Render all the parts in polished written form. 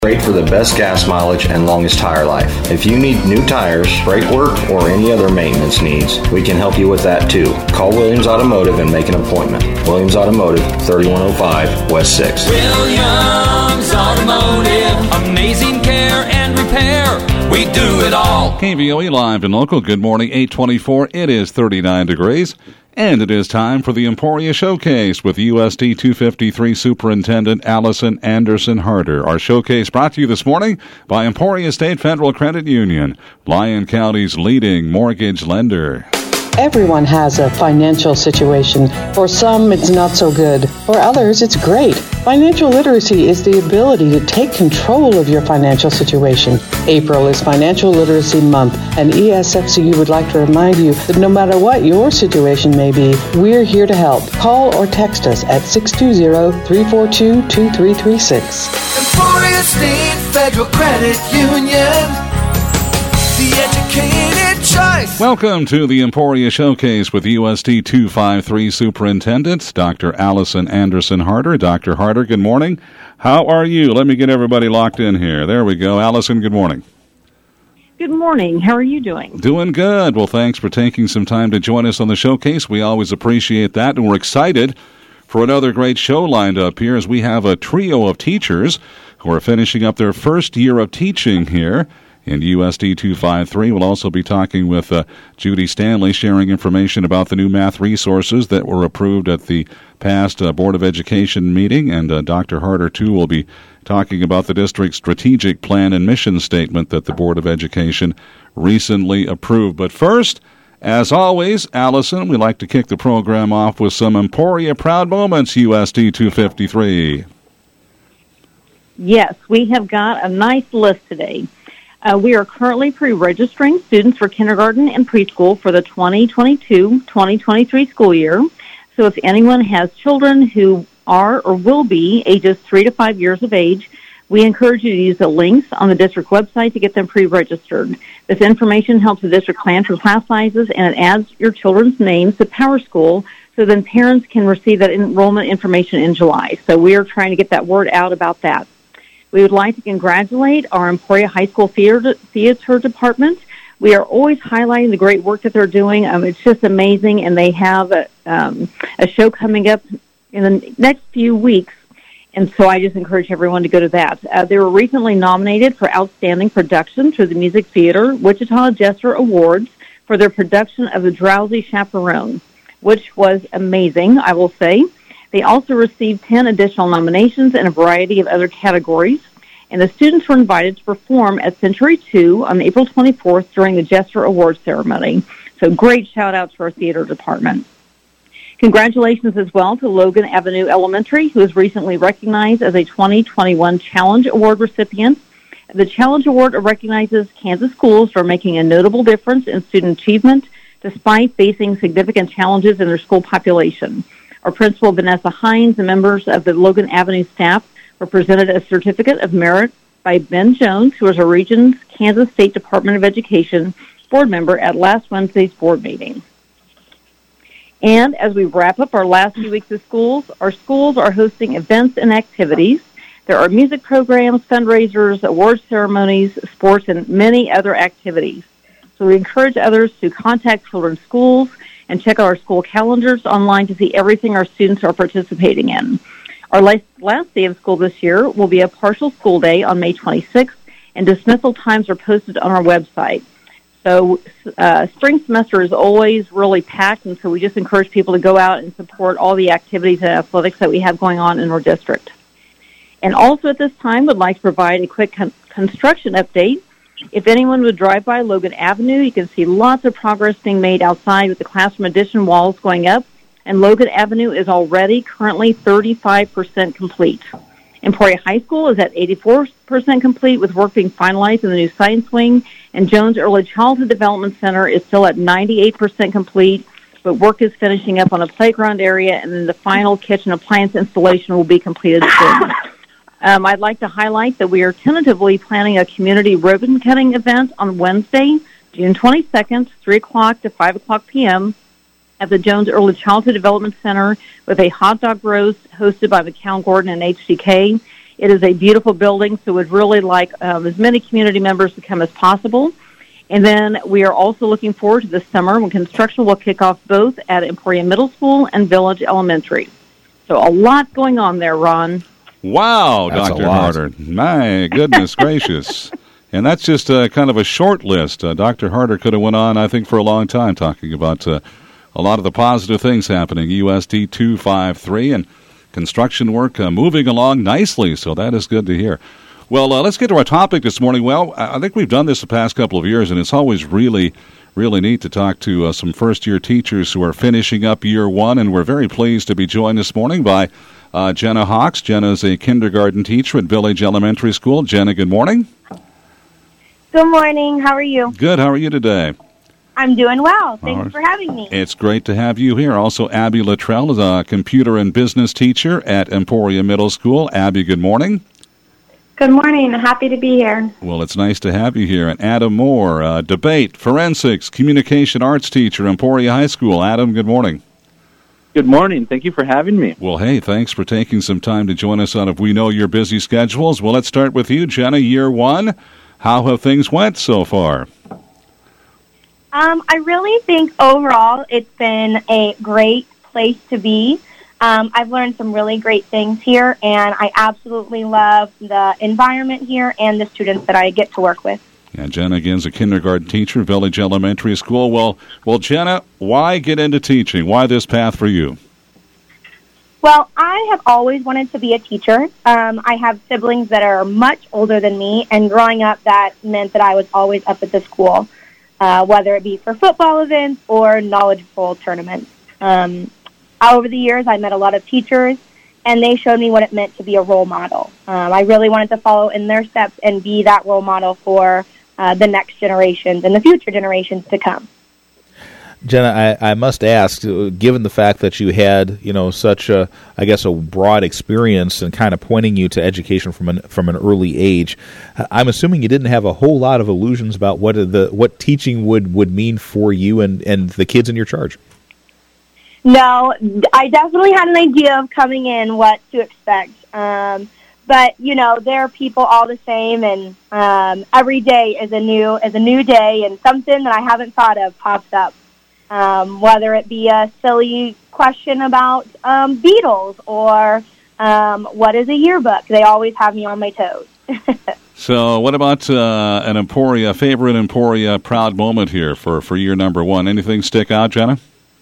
Great for the best gas mileage and longest tire life. If you need new tires, brake work, or any other maintenance needs, we can help you with that too. Call Williams Automotive and make an appointment. Williams Automotive, 3105 West 6th. Williams Automotive, amazing care and repair. We do it all. KVOE Live and Local. Good morning, 824. It is 39 degrees. And it is time for the Emporia Showcase with USD 253 Superintendent Allison Anderson Harder. Our showcase brought to you this morning by Emporia State Federal Credit Union, Lyon County's leading mortgage lender. Everyone has a financial situation. For some, it's not so good. For others, it's great. Financial literacy is the ability to take control of your financial situation. April is Financial Literacy Month, and ESFCU would like to remind you that no matter what your situation may be, we're here to help. Call or text us at 620-342-2336. Emporia State Federal Credit Union, the educated choice. Welcome to the Emporia Showcase with USD 253 Superintendent Dr. Allison Anderson Harder. Dr. Harder, good morning. How are you? Let me get everybody locked in here. There we go. Allison, good morning. Good morning. How are you doing? Doing good. Well, thanks for taking some time to join us on the showcase. We always appreciate that, and we're excited for another great show lined up here as we have a trio of teachers who are finishing up their first year of teaching here in USD 253. We'll also be talking with Judy Stanley, sharing information about the new math resources that were approved at the past Board of Education meeting. And Dr. Harder, too, will be talking about the district's strategic plan and mission statement that the Board of Education recently approved. But first, as always, Allison, we like to kick the program off with some Emporia Proud Moments, USD 253. Yes, we have got a nice list today. We are currently pre-registering students for kindergarten and preschool for the 2022-2023 school year. So if anyone has children who are or will be ages 3 to 5 years of age, we encourage you to use the links on the district website to get them pre-registered. This information helps the district plan for class sizes, and it adds your children's names to PowerSchool so then parents can receive that enrollment information in July. So we are trying to get that word out about that. We would like to congratulate our Emporia High School Theater Department. We are always highlighting the great work that they're doing. It's just amazing, and they have a show coming up in the next few weeks, and so I just encourage everyone to go to that. They were recently nominated for Outstanding Production through the Music Theater Wichita Jester Awards for their production of The Drowsy Chaperone, which was amazing, I will say. They also received 10 additional nominations in a variety of other categories, and the students were invited to perform at Century 2 on April 24th during the Jester Awards ceremony. So great shout-out to our theater department. Congratulations as well to Logan Avenue Elementary, who was recently recognized as a 2021 Challenge Award recipient. The Challenge Award recognizes Kansas schools for making a notable difference in student achievement despite facing significant challenges in their school population. Our principal, Vanessa Hines, and members of the Logan Avenue staff were presented a Certificate of Merit by Ben Jones, who was our region's Kansas State Department of Education board member at last Wednesday's board meeting. And as we wrap up our last few weeks of schools, our schools are hosting events and activities. There are music programs, fundraisers, award ceremonies, sports, and many other activities. So we encourage others to contact children's schools and check out our school calendars online to see everything our students are participating in. Our last day of school this year will be a partial school day on May 26th, and dismissal times are posted on our website. So spring semester is always really packed, and so we just encourage people to go out and support all the activities and athletics that we have going on in our district. And also at this time, would like to provide a quick construction update. If anyone would drive by Logan Avenue, you can see lots of progress being made outside with the classroom addition walls going up, and Logan Avenue is already currently 35% complete. Emporia High School is at 84% complete with work being finalized in the new science wing, and Jones Early Childhood Development Center is still at 98% complete, but work is finishing up on a playground area, and then the final kitchen appliance installation will be completed soon. I'd like to highlight that we are tentatively planning a community ribbon-cutting event on Wednesday, June 22nd, 3 o'clock to 5 o'clock p.m. at the Jones Early Childhood Development Center with a hot dog roast hosted by McCown Gordon and HDK. It is a beautiful building, so we'd really like as many community members to come as possible. And then we are also looking forward to this summer when construction will kick off both at Emporia Middle School and Village Elementary. So a lot going on there, Ron. Wow, That's Dr. Harder. My goodness gracious. And that's just kind of a short list. Dr. Harder could have went on, I think, for a long time talking about a lot of the positive things happening. USD 253 and construction work moving along nicely, so that is good to hear. Well, let's get to our topic this morning. Well, I think we've done this the past couple of years, and it's always really neat to talk to some first-year teachers who are finishing up year one, and we're very pleased to be joined this morning by Jenna Hawks. Jenna is a kindergarten teacher at Village Elementary School. Jenna, good morning. Good morning. How are you? Good. How are you today? I'm doing well. Thanks for having me. It's great to have you here. Also, Abby Luttrell is a computer and business teacher at Emporia Middle School. Abby, good morning. Good morning. Happy to be here. Well, it's nice to have you here. And Adam Moore, debate, forensics, communication arts teacher, Emporia High School. Adam, good morning. Good morning. Thank you for having me. Well, hey, thanks for taking some time to join us out of we know your busy schedules. Well, let's start with you, Jenna, year one. How have things went so far? I really think overall it's been a great place to be. I've learned some really great things here, and I absolutely love the environment here and the students that I get to work with. Yeah, Jenna, again, is a kindergarten teacher, Village Elementary School. Well, Jenna, why get into teaching? Why this path for you? Well, I have always wanted to be a teacher. I have siblings that are much older than me, and growing up, that meant that I was always up at the school, whether it be for football events or knowledge bowl tournaments. Over the years, I met a lot of teachers, and they showed me what it meant to be a role model. I really wanted to follow in their steps and be that role model for the next generations and the future generations to come. Jenna, I must ask, given the fact that you had, such a broad experience and kind of pointing you to education from an early age, I'm assuming you didn't have a whole lot of illusions about what teaching would mean for you and the kids in your charge. No, I definitely had an idea of coming in what to expect. But there are people all the same, and every day is a new day, and something that I haven't thought of pops up. Whether it be a silly question about Beatles or what is a yearbook, they always have me on my toes. So what about an Emporia, favorite Emporia proud moment here for year number one? Anything stick out, Jenna?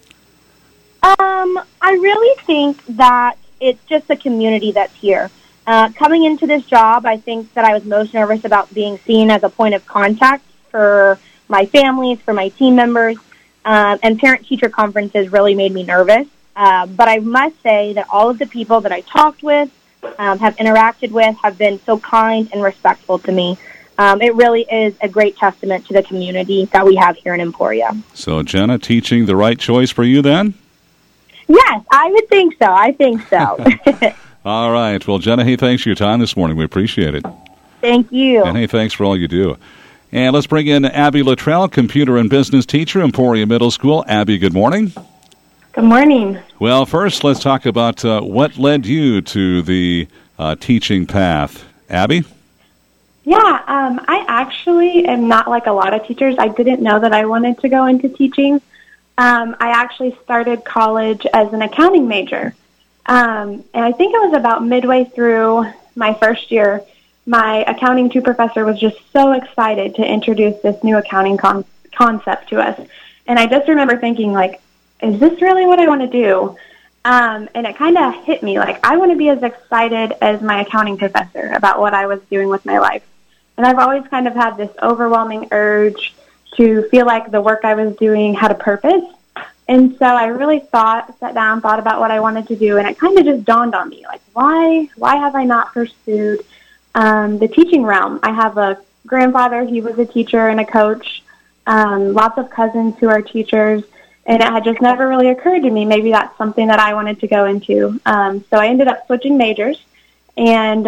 I really think that it's just the community that's here. Coming into this job, I think that I was most nervous about being seen as a point of contact for my families, for my team members. And parent-teacher conferences really made me nervous. But I must say that all of the people that I talked with, have interacted with, have been so kind and respectful to me. It really is a great testament to the community that we have here in Emporia. So, Jenna, teaching the right choice for you then? Yes, I would think so. I think so. All right. Well, Jenna, hey, thanks for your time this morning. We appreciate it. Thank you. And hey, thanks for all you do. And let's bring in Abby Luttrell, computer and business teacher, Emporia Middle School. Abby, good morning. Good morning. Well, first, let's talk about what led you to the teaching path. Abby? Yeah, I actually am not like a lot of teachers. I didn't know that I wanted to go into teaching. I actually started college as an accounting major. And I think it was about midway through my first year, my accounting 2 professor was just so excited to introduce this new accounting concept to us. And I just remember thinking, is this really what I want to do? And it kind of hit me, I want to be as excited as my accounting professor about what I was doing with my life. And I've always kind of had this overwhelming urge to feel like the work I was doing had a purpose. And so I really sat down, thought about what I wanted to do, and it kind of just dawned on me, why have I not pursued the teaching realm? I have a grandfather, he was a teacher and a coach, lots of cousins who are teachers, and it had just never really occurred to me, maybe that's something that I wanted to go into. So I ended up switching majors and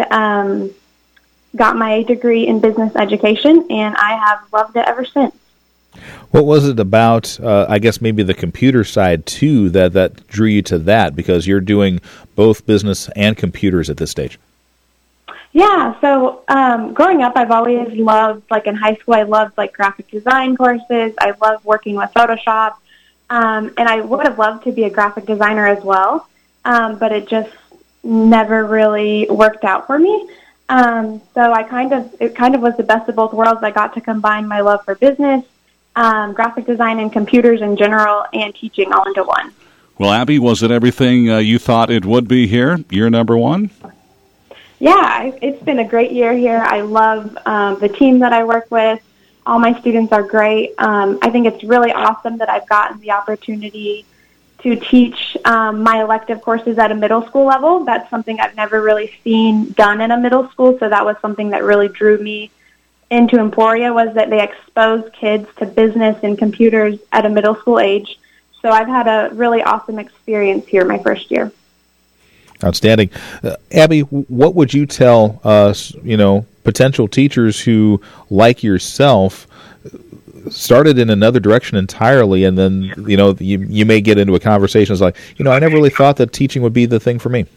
got my degree in business education, and I have loved it ever since. What was it about, I guess maybe the computer side, too, that drew you to that? Because you're doing both business and computers at this stage. Yeah, so growing up, I've always loved, like in high school, I loved like graphic design courses. I loved working with Photoshop, and I would have loved to be a graphic designer as well, but it just never really worked out for me. So it kind of was the best of both worlds. I got to combine my love for business, graphic design, and computers in general, and teaching all into one. Well, Abby, was it everything you thought it would be here, year number one? Yeah, it's been a great year here. I love the team that I work with. All my students are great. I think it's really awesome that I've gotten the opportunity to teach my elective courses at a middle school level. That's something I've never really seen done in a middle school, so that was something that really drew me into Emporia, was that they expose kids to business and computers at a middle school age. So I've had a really awesome experience here my first year. Outstanding. Abby, what would you tell potential teachers who, like yourself, started in another direction entirely, and then, you may get into a conversation like, I never really thought that teaching would be the thing for me?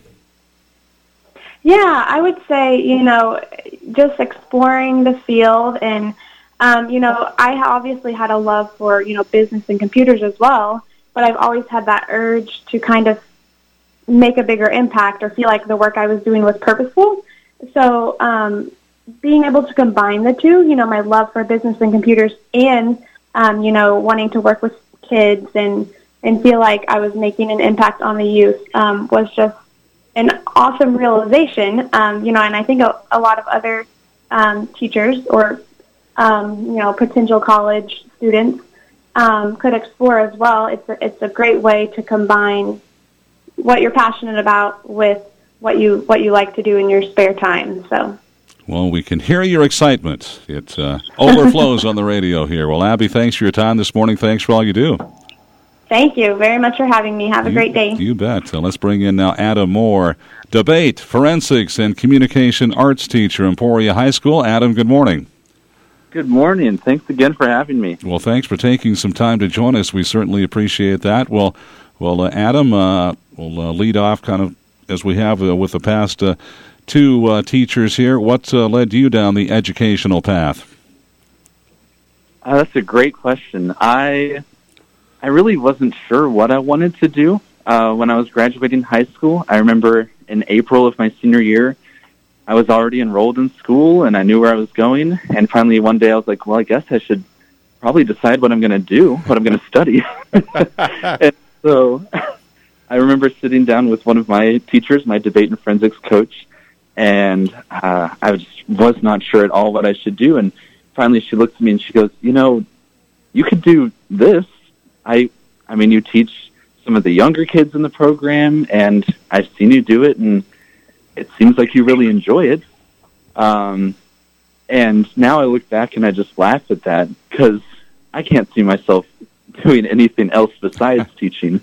Yeah, I would say, just exploring the field, and, I obviously had a love for, business and computers as well, but I've always had that urge to kind of make a bigger impact or feel like the work I was doing was purposeful. So being able to combine the two, my love for business and computers and, wanting to work with kids and feel like I was making an impact on the youth was just an awesome realization. And I think a lot of other teachers or, potential college students could explore as well. It's a great way to combine what you're passionate about with what you like to do in your spare time. So, well, we can hear your excitement. It overflows on the radio here. Well, Abby, thanks for your time this morning. Thanks for all you do. Thank you very much for having me. Have a great day. You bet. Let's bring in now Adam Moore, debate, forensics, and communication arts teacher, Emporia High School. Adam, good morning. Good morning. Thanks again for having me. Well, thanks for taking some time to join us. We certainly appreciate that. Well, Adam, we'll lead off kind of as we have with the past two teachers here. What led you down the educational path? That's a great question. I really wasn't sure what I wanted to do when I was graduating high school. I remember in April of my senior year, I was already enrolled in school, and I knew where I was going. And finally, one day, I was like, well, I guess I should probably decide what I'm going to do, what I'm going to study. And so I remember sitting down with one of my teachers, my debate and forensics coach, and I just was not sure at all what I should do. And finally, she looked at me and she goes, you could do this. I mean, you teach some of the younger kids in the program, and I've seen you do it, and it seems like you really enjoy it. And now I look back and I just laugh at that because I can't see myself doing anything else besides teaching.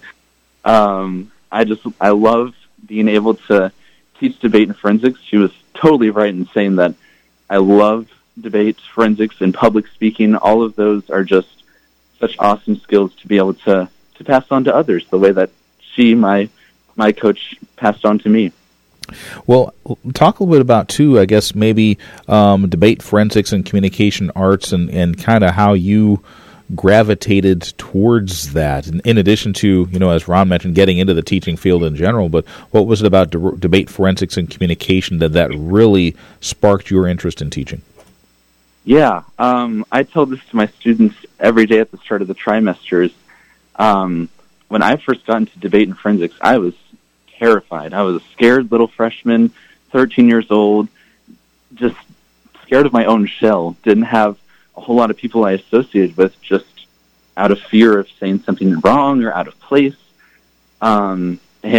I love being able to teach debate and forensics. She was totally right in saying that I love debate, forensics, and public speaking. All of those are just such awesome skills to be able to pass on to others the way that she, my coach, passed on to me. Well, talk a little bit about, too, I guess, maybe debate, forensics, and communication arts and kind of how you gravitated towards that, in addition to, as Ron mentioned, getting into the teaching field in general. But what was it about debate, forensics, and communication that really sparked your interest in teaching? Yeah, I tell this to my students every day at the start of the trimesters. When I first got into debate and forensics, I was terrified. I was a scared little freshman, 13 years old, just scared of my own shell. Didn't have a whole lot of people I associated with, just out of fear of saying something wrong or out of place. And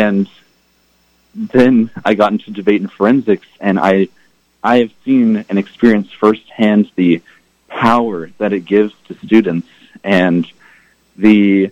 then I got into debate and forensics, and I have seen and experienced firsthand the power that it gives to students and the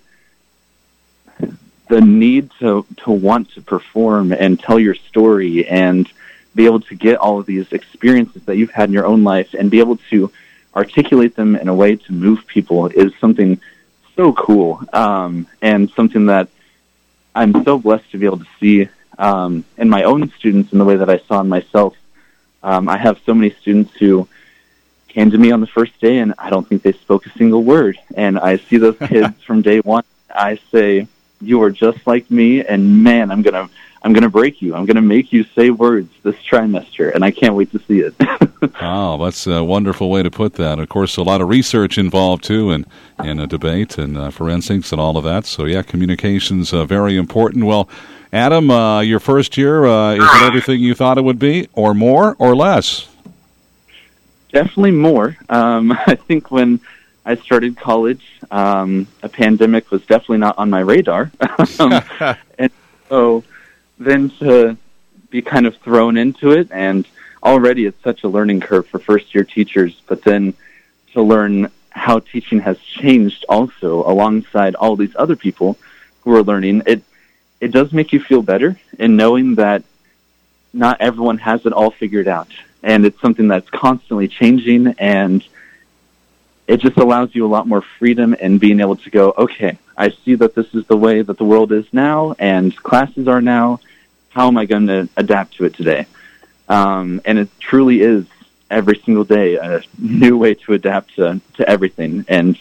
need to want to perform and tell your story and be able to get all of these experiences that you've had in your own life and be able to articulate them in a way to move people is something so cool, and something that I'm so blessed to be able to see in my own students in the way that I saw in myself I have so many students who came to me on the first day, and I don't think they spoke a single word. And I see those kids from day one. I say, "You are just like me, and man, I'm gonna break you. I'm gonna make you say words this trimester, and I can't wait to see it." Wow, that's a wonderful way to put that. Of course, a lot of research involved too, and a debate and forensics and all of that. So yeah, communication's very important. Well, Adam, your first year, is it everything you thought it would be, or more, or less? Definitely more. I think when I started college, a pandemic was definitely not on my radar. And so then to be kind of thrown into it, and already it's such a learning curve for first-year teachers, but then to learn how teaching has changed also alongside all these other people who are learning, it does make you feel better in knowing that not everyone has it all figured out. And it's something that's constantly changing, and it just allows you a lot more freedom in being able to go, okay, I see that this is the way that the world is now and classes are now. How am I going to adapt to it today? And it truly is every single day a new way to adapt to everything. And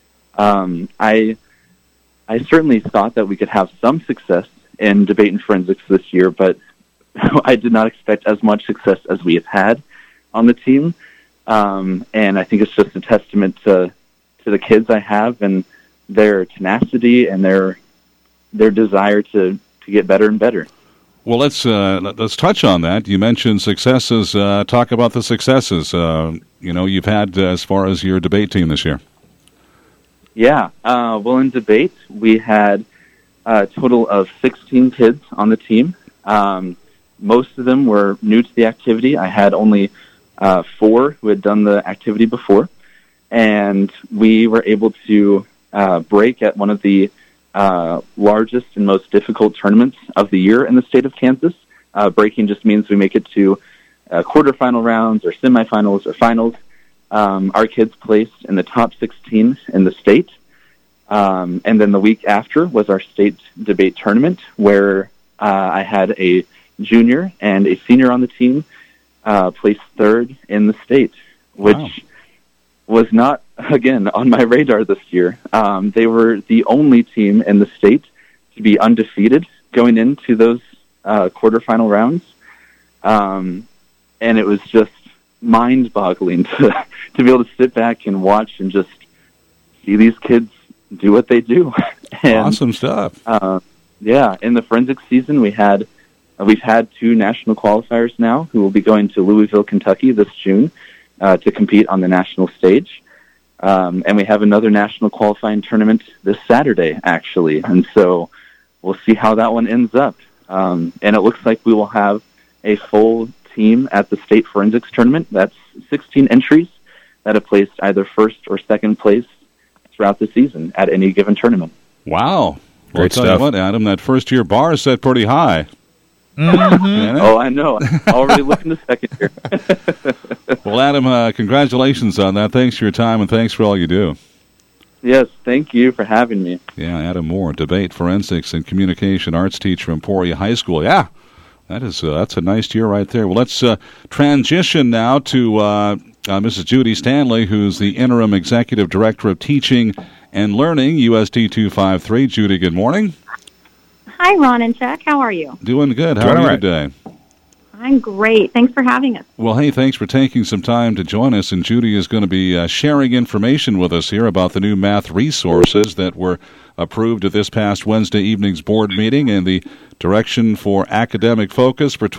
I certainly thought that we could have some success in debate and forensics this year, but I did not expect as much success as we have had on the team. And I think it's just a testament to the kids I have and their tenacity and their desire to get better and better. Well, let's touch on that. You mentioned successes. Talk about the successes you've had as far as your debate team this year. Yeah. Well, in debate, we had a total of 16 kids on the team. Most of them were new to the activity. I had only 4 who had done the activity before, and we were able to break at one of the largest and most difficult tournaments of the year in the state of Kansas. Breaking just means we make it to quarterfinal rounds or semifinals or finals. Our kids placed in the top 16 in the state. And then the week after was our state debate tournament, where I had a junior and a senior on the team placed 3rd in the state, which was not, again, on my radar this year. They were the only team in the state to be undefeated going into those quarterfinal rounds. And it was just mind-boggling to be able to sit back and watch and just see these kids do what they do. And, awesome stuff. Yeah, in the forensics season, we've had 2 national qualifiers now who will be going to Louisville, Kentucky this June to compete on the national stage. And we have another national qualifying tournament this Saturday, actually. And so we'll see how that one ends up. And it looks like we will have a full team at the state forensics tournament. That's 16 entries that have placed either 1st or 2nd place throughout the season at any given tournament. Wow. Well, Great I'll tell stuff. you what, Adam, that first-year bar is set pretty high. Mm-hmm. Oh, I know. Already looking to second here. Well, Adam, congratulations on that. Thanks for your time, and thanks for all you do. Yes, thank you for having me. Yeah, Adam Moore, debate, forensics, and communication arts teacher from Emporia High School. Yeah, that's a nice year right there. Well, let's transition now to Mrs. Judy Stanley, who's the interim executive director of teaching and learning, USD 253. Judy, good morning. Hi, Ron and Chuck. How are you? Doing good. How are you today? I'm great. Thanks for having us. Well, hey, thanks for taking some time to join us. And Judy is going to be sharing information with us here about the new math resources that were approved at this past Wednesday evening's board meeting and the direction for academic focus for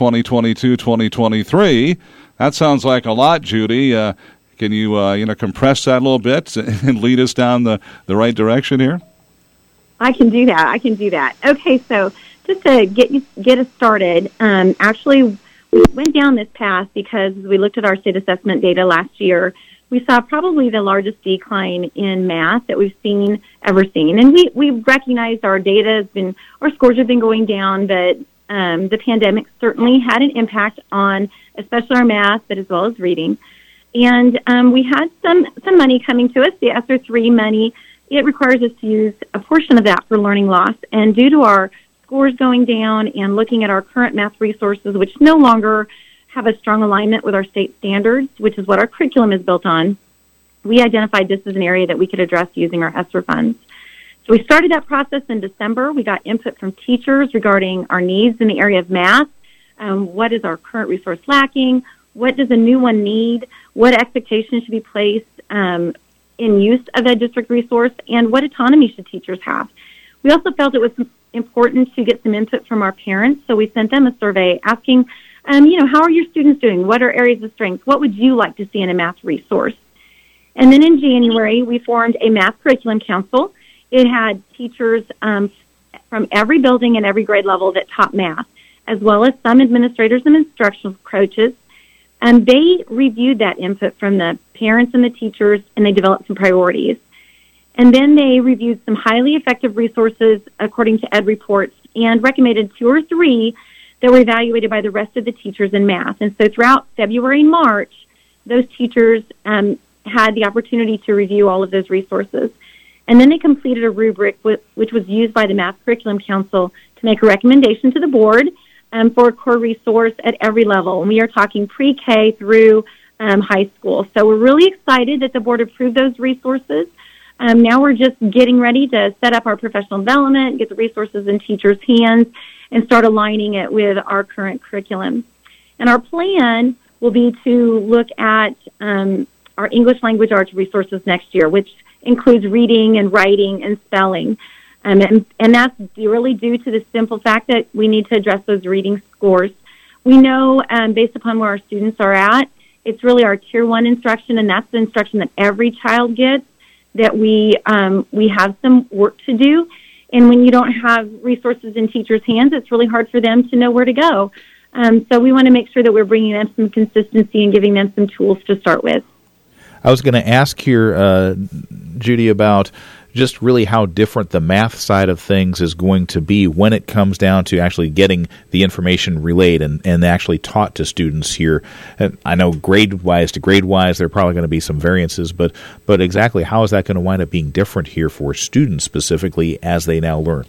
2022-2023. That sounds like a lot, Judy. Can you compress that a little bit and lead us down the right direction here? I can do that. Okay, so just to get us started, actually we went down this path because we looked at our state assessment data last year. We saw probably the largest decline in math that we've ever seen. And we recognized our scores have been going down, but the pandemic certainly had an impact on especially our math, but as well as reading. And we had some money coming to us, the ESSER 3 money. It requires us to use a portion of that for learning loss. And due to our scores going down and looking at our current math resources, which no longer have a strong alignment with our state standards, which is what our curriculum is built on, we identified this as an area that we could address using our ESSER funds. So we started that process in December. We got input from teachers regarding our needs in the area of math. What is our current resource lacking? What does a new one need? What expectations should be placed in use of a district resource? And what autonomy should teachers have? We also felt it was important to get some input from our parents, so we sent them a survey asking, how are your students doing? What are areas of strength? What would you like to see in a math resource? And then in January, we formed a math curriculum council. It had teachers from every building and every grade level that taught math, as well as some administrators and instructional coaches. And they reviewed that input from the parents and the teachers, and they developed some priorities. And then they reviewed some highly effective resources according to Ed Reports and recommended 2 or 3 that were evaluated by the rest of the teachers in math. And so throughout February and March, those teachers had the opportunity to review all of those resources. And then they completed a rubric which was used by the Math Curriculum Council to make a recommendation to the board for a core resource at every level. And we are talking pre-K through high school. So we're really excited that the board approved those resources. Now we're just getting ready to set up our professional development, get the resources in teachers' hands, and start aligning it with our current curriculum. And our plan will be to look at our English language arts resources next year, which includes reading and writing and spelling. And that's really due to the simple fact that we need to address those reading scores. We know, based upon where our students are at, it's really our Tier 1 instruction, and that's the instruction that every child gets, that we have some work to do. And when you don't have resources in teachers' hands, it's really hard for them to know where to go. So we want to make sure that we're bringing them some consistency and giving them some tools to start with. I was going to ask here, Judy, about just really how different the math side of things is going to be when it comes down to actually getting the information relayed and actually taught to students here. And I know grade-wise to grade-wise, there are probably going to be some variances, but exactly how is that going to wind up being different here for students specifically as they now learn?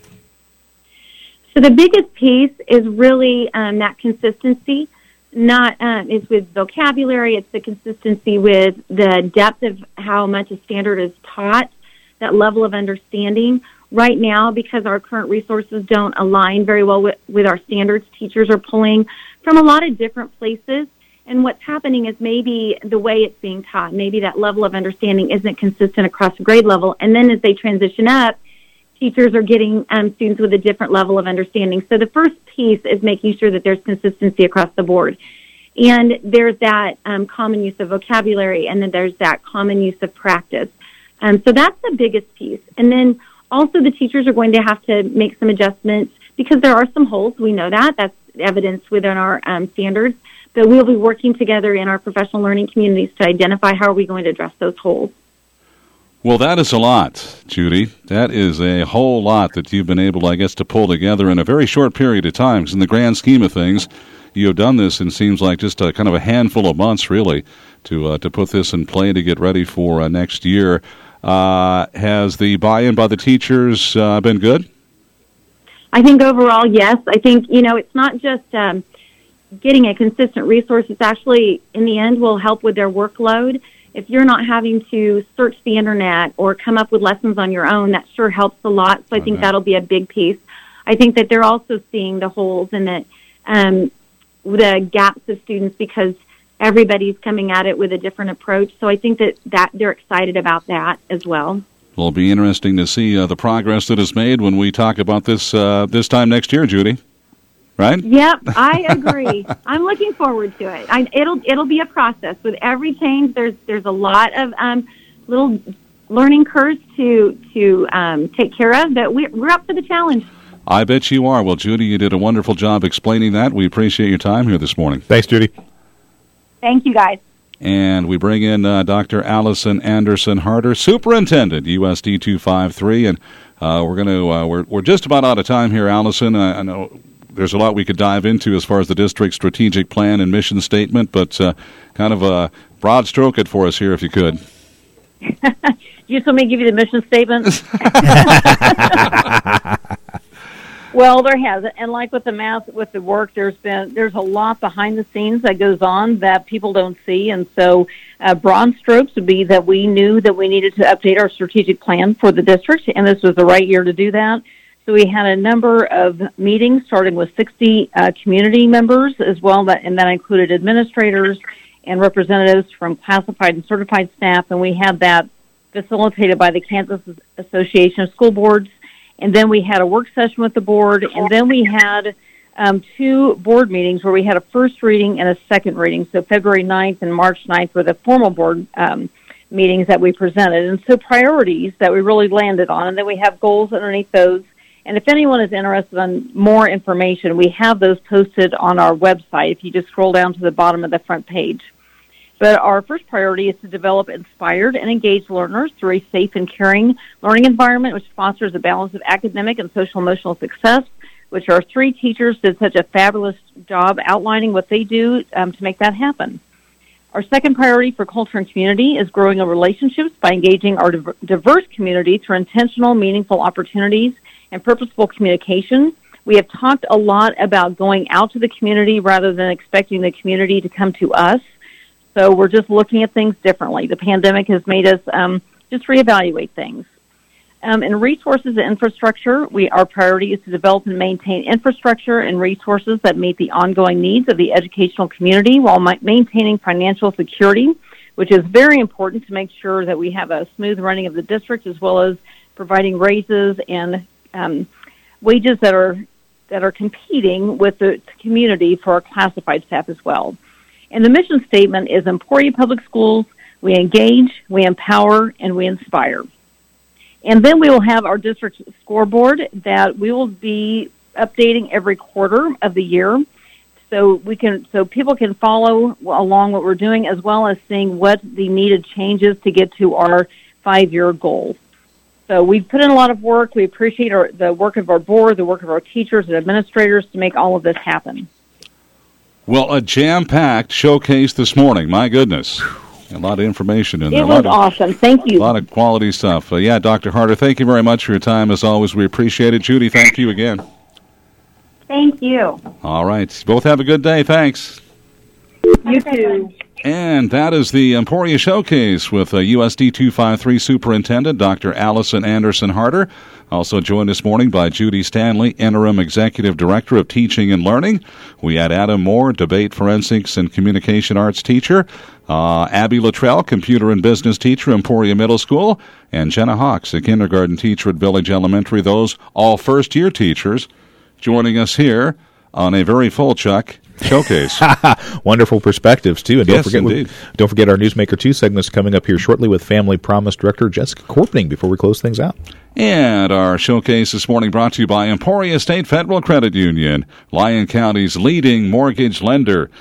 So the biggest piece is really that consistency. Is with vocabulary. It's the consistency with the depth of how much a standard is taught, that level of understanding. Right now, because our current resources don't align very well with our standards, teachers are pulling from a lot of different places. And what's happening is maybe the way it's being taught, maybe that level of understanding isn't consistent across grade level. And then as they transition up, teachers are getting students with a different level of understanding. So the first piece is making sure that there's consistency across the board. And there's that common use of vocabulary, and then there's that common use of practice. So that's the biggest piece. And then also the teachers are going to have to make some adjustments because there are some holes. We know that. That's evidenced within our standards. But we'll be working together in our professional learning communities to identify how are we going to address those holes. Well, that is a lot, Judy. That is a whole lot that you've been able, I guess, to pull together in a very short period of time. Because in the grand scheme of things, you have done this in seems like just a kind of a handful of months, really, to put this in play to get ready for next year. Has the buy-in by the teachers been good? I think overall, yes. I think, it's not just getting a consistent resource. It's actually, in the end, will help with their workload. If you're not having to search the internet or come up with lessons on your own, that sure helps a lot. So I think that'll be a big piece. I think that they're also seeing the holes and that the gaps of students because everybody's coming at it with a different approach. So I think that they're excited about that as well. It'll be interesting to see the progress that is made when we talk about this this time next year, Judy. Right? Yep, I agree. I'm looking forward to it. It'll be a process. With every change, there's a lot of little learning curves to take care of, but we're up for the challenge. I bet you are. Well, Judy, you did a wonderful job explaining that. We appreciate your time here this morning. Thanks, Judy. Thank you, guys. And we bring in Dr. Allison Anderson Harder, Superintendent, USD 253, and we're just about out of time here, Allison. I know there's a lot we could dive into as far as the district's strategic plan and mission statement, but kind of a broad stroke it for us here, if you could. You just want me to give you the mission statement? Well, there has, and like with the work, there's a lot behind the scenes that goes on that people don't see, and so broad strokes would be that we knew that we needed to update our strategic plan for the district, and this was the right year to do that. So we had a number of meetings, starting with 60 community members as well, and that included administrators and representatives from classified and certified staff, and we had that facilitated by the Kansas Association of School Boards. And then we had a work session with the board, and then we had 2 board meetings where we had a first reading and a second reading. So February 9th and March 9th were the formal board meetings that we presented. And so priorities that we really landed on, and then we have goals underneath those. And if anyone is interested in more information, we have those posted on our website if you just scroll down to the bottom of the front page. But our first priority is to develop inspired and engaged learners through a safe and caring learning environment which fosters a balance of academic and social-emotional success, which our 3 teachers did such a fabulous job outlining what they do to make that happen. Our second priority for culture and community is growing our relationships by engaging our diverse community through intentional, meaningful opportunities and purposeful communication. We have talked a lot about going out to the community rather than expecting the community to come to us. So we're just looking at things differently. The pandemic has made us just reevaluate things. In resources and infrastructure, our priority is to develop and maintain infrastructure and resources that meet the ongoing needs of the educational community while maintaining financial security, which is very important to make sure that we have a smooth running of the district, as well as providing raises and wages that are competing with the community for our classified staff as well. And the mission statement is Emporia Public Schools, we engage, we empower, and we inspire. And then we will have our district scoreboard that we will be updating every quarter of the year so people can follow along what we're doing, as well as seeing what the needed changes to get to our 5-year goal. So we've put in a lot of work. We appreciate the work of our board, the work of our teachers and administrators to make all of this happen. Well, a jam-packed showcase this morning. My goodness. A lot of information in there. It was awesome. Thank you. A lot of quality stuff. Dr. Harder, thank you very much for your time. As always, we appreciate it. Judy, thank you again. Thank you. All right. Both have a good day. Thanks. You too. And that is the Emporia Showcase with USD 253 Superintendent Dr. Allison Anderson Harder. Also joined this morning by Judy Stanley, Interim Executive Director of Teaching and Learning. We had Adam Moore, Debate Forensics and Communication Arts teacher, Abby Luttrell, Computer and Business teacher, Emporia Middle School, and Jenna Hawks, a kindergarten teacher at Village Elementary. Those all first-year teachers joining us here on a very full, Chuck, showcase. Wonderful perspectives, too. And don't forget our Newsmaker 2 segments coming up here shortly with Family Promise Director Jessica Corpening before we close things out. And our showcase this morning brought to you by Emporia State Federal Credit Union, Lyon County's leading mortgage lender,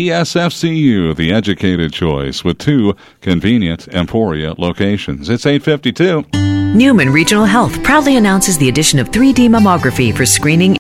ESFCU, the educated choice, with 2 convenient Emporia locations. It's 8:52. Newman Regional Health proudly announces the addition of 3D mammography for screening